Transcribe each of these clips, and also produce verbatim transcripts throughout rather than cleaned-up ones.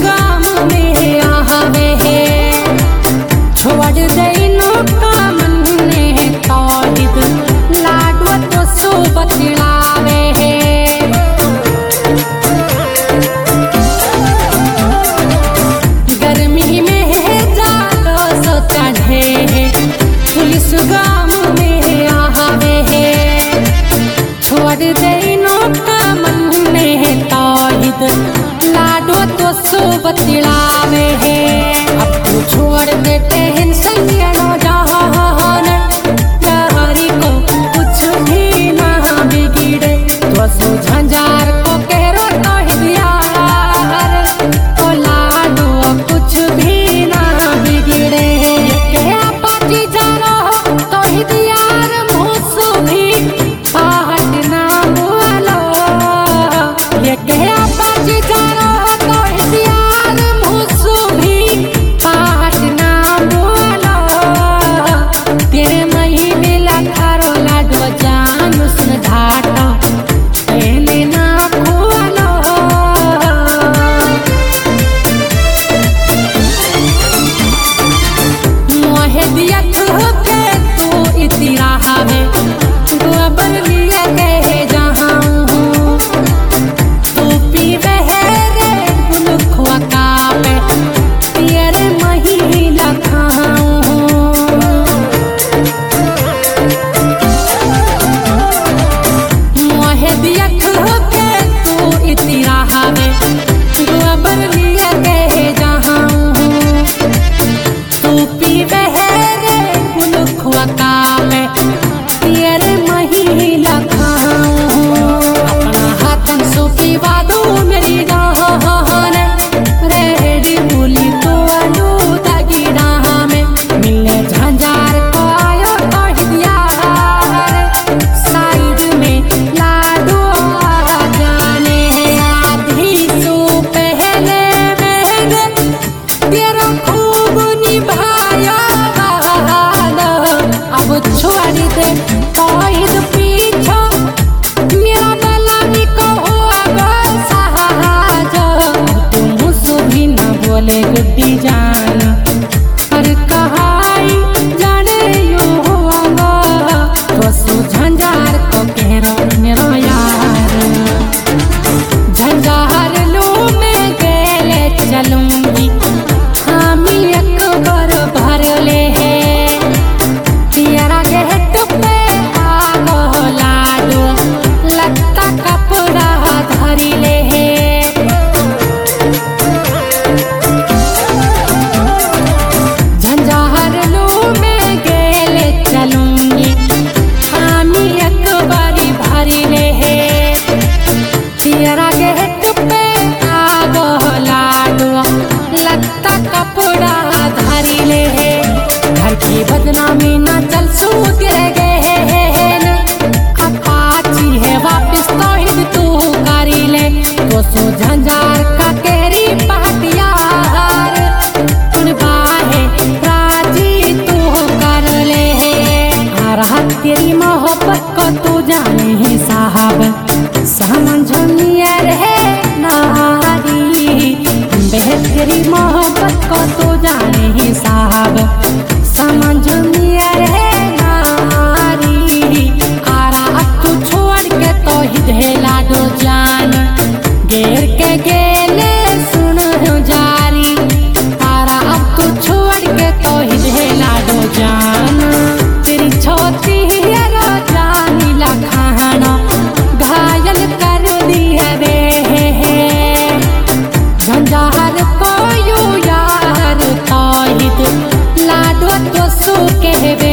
गाम में आवे है छोड़ देनो कामन ने तौहिद लाडो तो सो बतलावे है गर्मी में जालो सो चढ़े है पुलिस गाम में आवे है छोड़ देनो कामन ने तौहिद लाडो तो सो बतलावे है अब तू छोड़ देते हैं सैयनो जहान यारी को कुछ भी ना बिगड़े तो सो झंझार को करो तौहिद यार ओ लाडो कुछ भी ना बिगड़े के पाटी जानो तौहिद यार मुसु भी आहट ना बोलो ये के पाटी जानो तौहिद यार मुसु भी आहट ना बोलो तेरे महीने लखारो लाडो जान सुन घाटा एने ना खोलो मोहे दिया के तू इतनी राहवे गोबर लिया गए जहाँ हूँ तू पीवे है रे बुलुखवा कापे तेरे महिला खाऊं मोहे दिया के तू इतनी राहवे गोबर लिया गए जहाँ हूँ तू पीवे है रे बुलुखवा कापे तेरे महिला खाऊं अपना हाथन सो पीवा दो मेरी जान रेडी बोली तो आलू दागी राह में मिलने झंझार को आयो तौहिद यार साइड में लाडो आ जाने आधी सो पहले मेरे तेरा खूब निभाया वाला अब छोड़ दे तौहिद पीछा मेरा बलानी को होगा सहाजा तुम सो भी न बोले गुड्डी जान अरे कहाई जाने यो होगा तो सो झंझार को कह मेरा यार झंझार लो मैं गेले चलूंगी हामी एक बार भर ले है तेरा गेट पे आगो लाडो लत्ता कपड़ा धरी ले है झंझार लो मैं गेले चलूंगी हामी एक बारी भरी ले है तेरा गेट पे आगो लाडो लत्ता कपड़ा धरी ले है घर की बदनामी ना चल सूत रह गए अपाची है वापिस तौहिद तू करी ले तो सो झंझार का केरी पहटियार तुन बाहे राजी तू कर ले आ रहा तेरी मोहब्बत को तू जाने ही साहब समझनिया रहे नारी बेहतरी मोहब्बत को तू जाने ही साहब समझनिया रहे नारी आरा अब तू छोड़ के तौहिद है लाडो जान घेर के गेले सुन जारी आरा अब तू छोड़ के तौहिद है लाडो जान तेरी छोटी है रो जानी ला खाना घायल कर दी है रे झंझार को यू यार तौहिद लाडो तो सो कहवे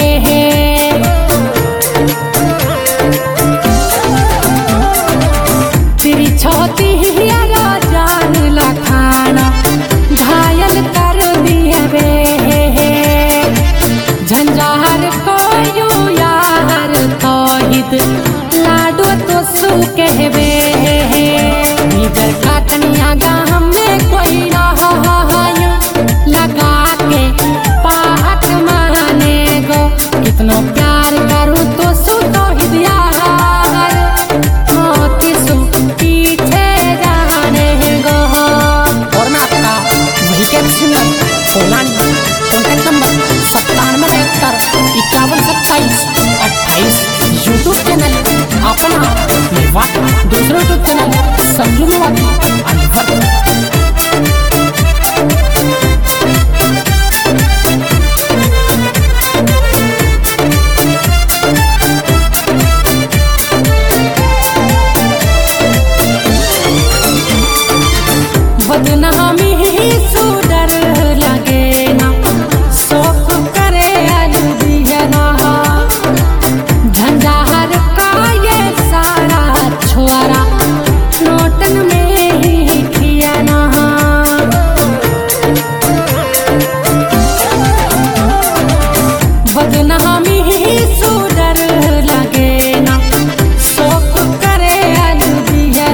तेरी छोटी है रो जान ला खाना घायल कर दी है झंझार को यू यार तौहिद लाडो तो सो कहवे इधर काटनिया गाम में कोई ना लगा के पाहट माने गो कितना प्यार करूँ तो सो तौहिद यार मोती सो पीछे जाने गो और ना अपना मेवा दूसरों को चैनल संजू मेवाती अनवर। बदनामी ही सुडर लगे ना शौक करे अलविया झंझार का ये सारा छोरा नोटन में ही किया ना। बदनामी ही सुडर लगे ना शौक करे अलविया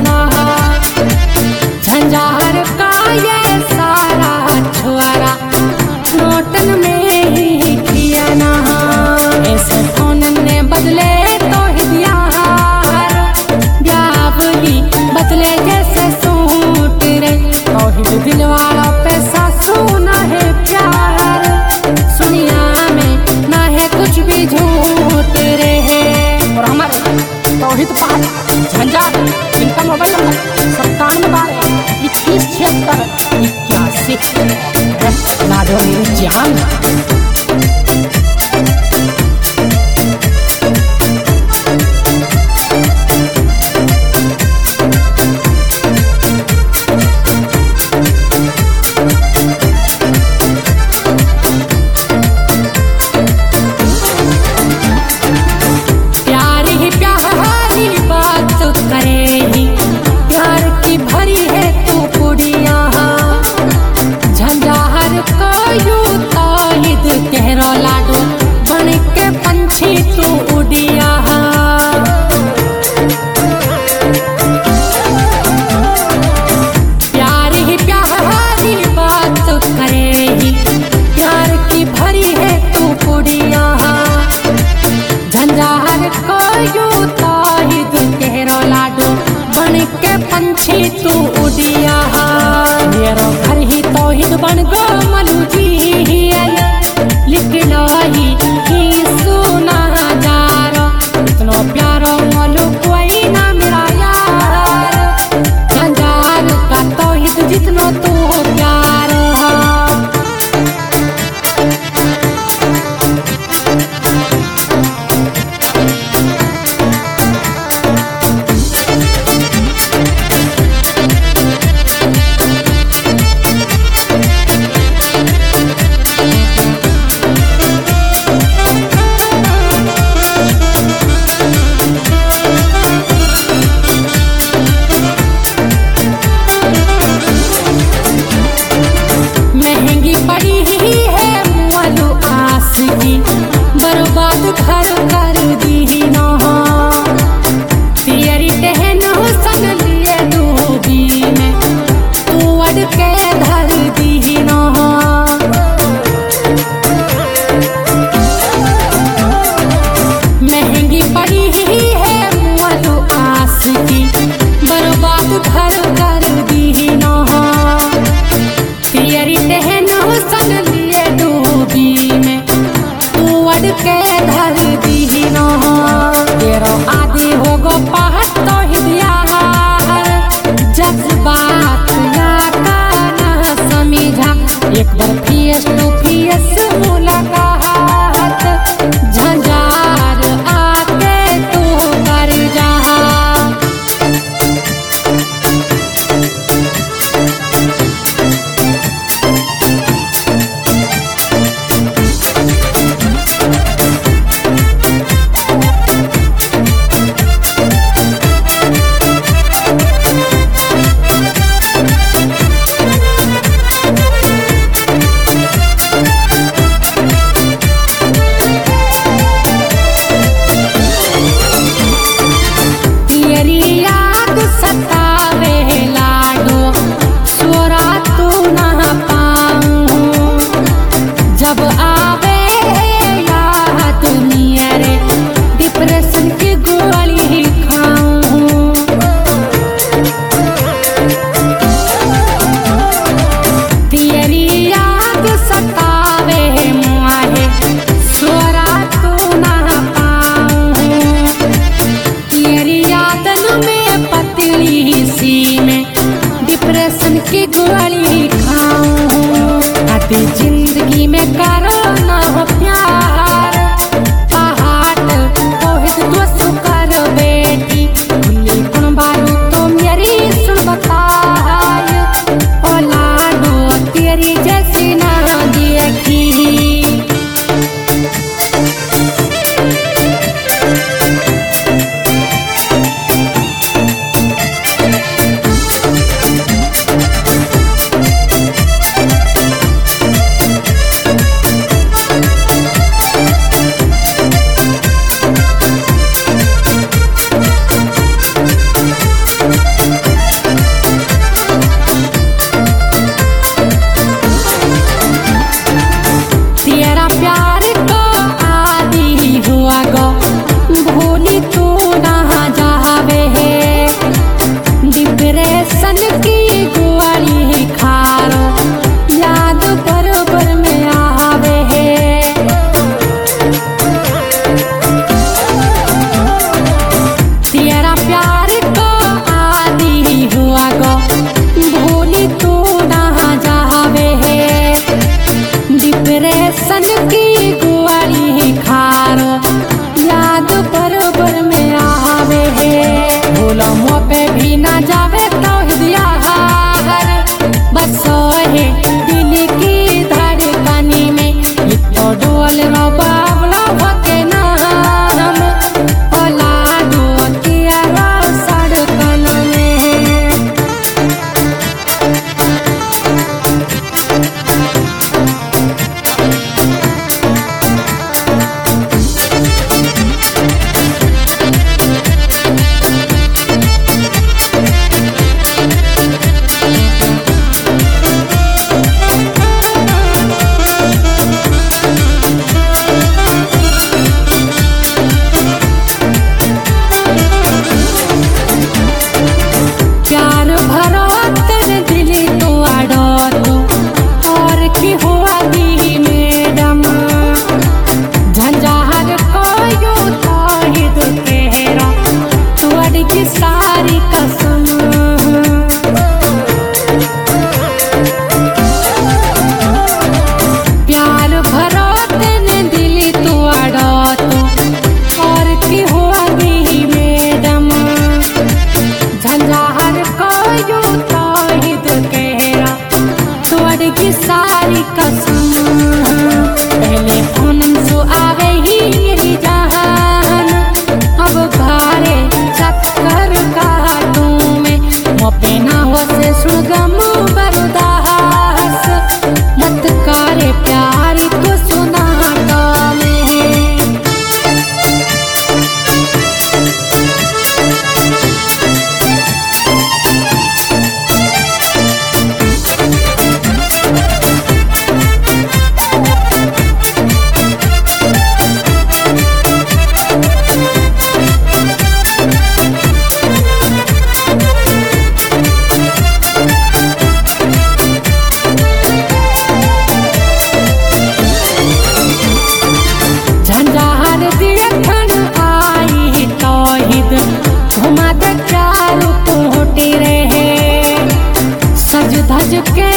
झंझार का ये सारा छोरा नोटन में ही किया ना। ऐसे फोन ने बदले तो हिदिया ब्यावली बदले जैसे सूट रे तो दिल वाला पैसा सुना है प्यार सुनिया में ना है कुछ भी झूठ रे। और हमारे तौहीद पाल झंझार इनका मोबाइल नंबर सत्तानवे बारह इक्कीस छिहत्तर इक्यासी ला दो मेरी जान। प्यार ही प्यारी बात करेगी प्यार की भरी है तू कुड़िया झंझार को यूं ताहिद गली खाऊं आते जिंदगी में करो ना हो प्यार पहाड़ तोहित दोस्त कर बेटी भूली कौन बारू तो मेरी सुन बताय औलादो तेरी जैसी ना देखी सन की गुआरी खारो याद बरोबर में आवे है भोला मुँह पे भी ना जावे तो दिया बस है दिल की धड़कनी में इतो डोल रो बाबला भके नाम औलादो तेरा सड़कन में की सारी कसम प्यार भरो तेने दिली तू आड़ो तो और की हुआ दी मैडम झंझार को यू तो हित कहरा तोड़ की सारी कसम पहले पूनम सो आवे ही मेरी जहान अब घरे चक्कर का तुम्हें मोपे ना हो से सुगम बरदास मत करे प्यार को सुना तो में घुमा दे चारों कोटे रहे सज धज के